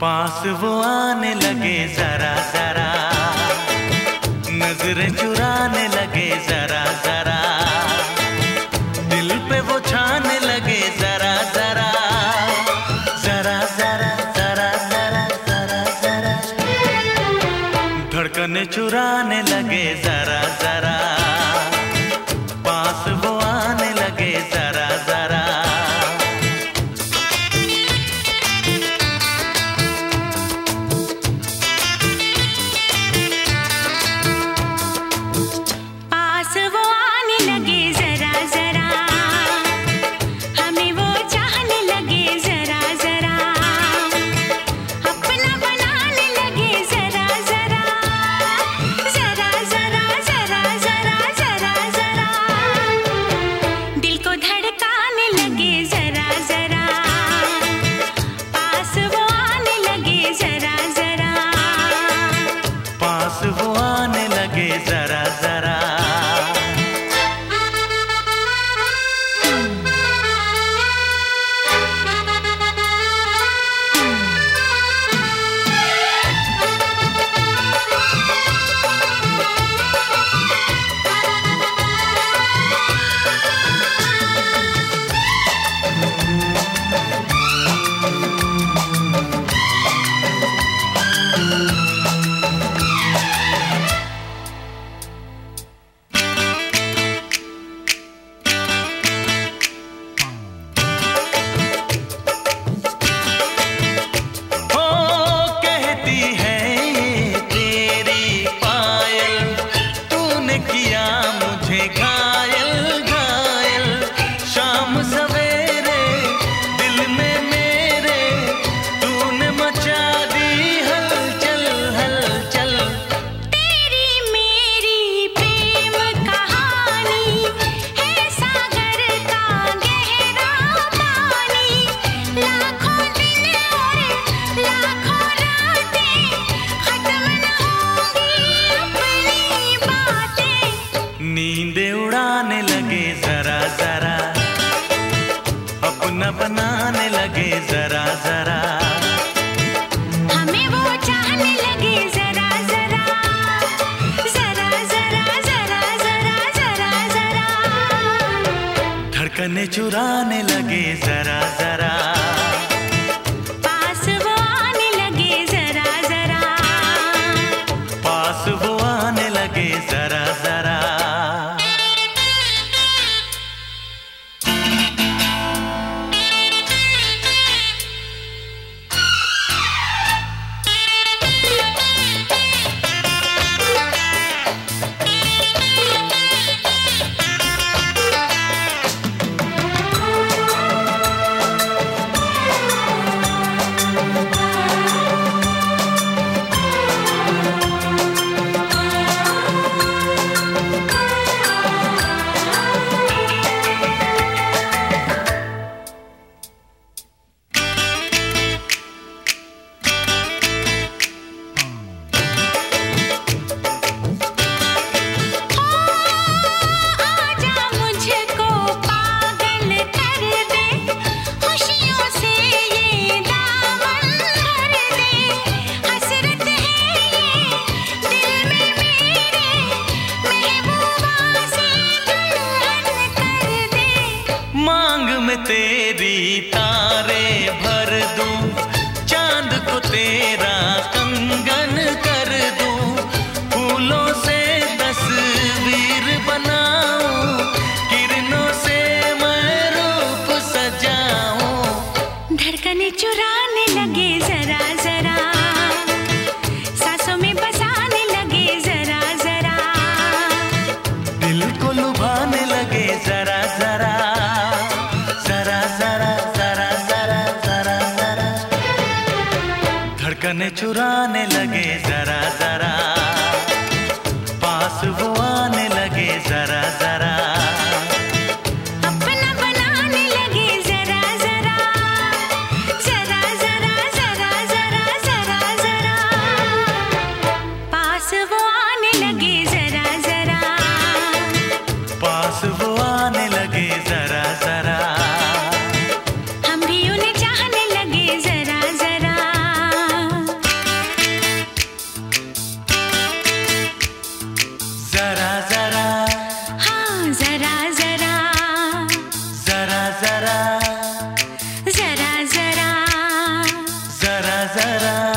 पास वो आने लगे जरा जरा, नजरें चुराने लगे जरा जरा, दिल पे वो छाने लगे जरा जरा, जरा जरा जरा जरा जरा जरा, धड़कने चुराने लगे जरा जरा, पास वो आने लगे जरा जरा। वो आने लगे जरा जरा। नींदे उड़ाने लगे जरा जरा, अपना बनाने लगे जरा जरा, हमें वो चाहने लगे जरा जरा, जरा जरा जरा जरा जरा जरा, धड़कने चुराने लगे जरा जरा, पास वो आने लगे जरा जरा, पास वो आने लगे जरा जरा। तेरी तारे भर दूं, चांद को तेरा कंगन कर दूं, फूलों से तस्वीर बनाऊं, किरणों से मैं रूप सजाऊं, धड़कने चुराने लगे जरा जरा, सांसों में बसाने लगे जरा जरा, दिल को लुभाने लगे जरा जरा, जरा जरा जरा जरा जरा जरा, धड़कने चुराने लगे जरा जरा, पास वो आने लगे जरा जरा, अपना बनाने लगे जरा जरा, जरा जरा जरा जरा जरा जरा, पास वो आने लगे जरा जरा, पास वो आने लगे जरा जरा। जरा